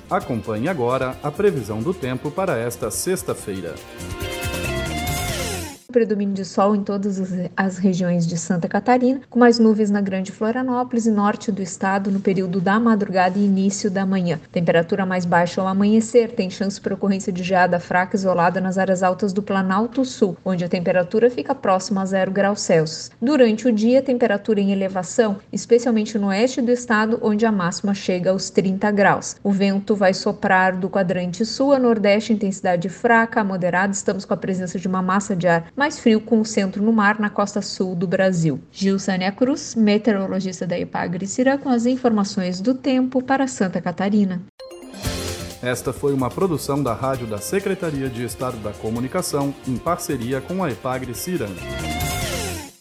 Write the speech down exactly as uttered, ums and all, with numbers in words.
Acompanhe agora a previsão do tempo para esta sexta-feira. Predomínio de sol em todas as regiões de Santa Catarina, com mais nuvens na Grande Florianópolis e norte do estado no período da madrugada e início da manhã. Temperatura mais baixa ao amanhecer, tem chance para ocorrência de geada fraca isolada nas áreas altas do Planalto Sul, onde a temperatura fica próxima a zero graus Celsius. Durante o dia, temperatura em elevação, especialmente no oeste do estado, onde a máxima chega aos trinta graus. O vento vai soprar do quadrante sul a nordeste, intensidade fraca a moderada. Estamos com a presença de uma massa de ar mais frio com o centro no mar na costa sul do Brasil. Gilsânia Cruz, meteorologista da Epagre-Cirã, com as informações do tempo para Santa Catarina. Esta foi uma produção da Rádio da Secretaria de Estado da Comunicação, em parceria com a Epagre-Cirã.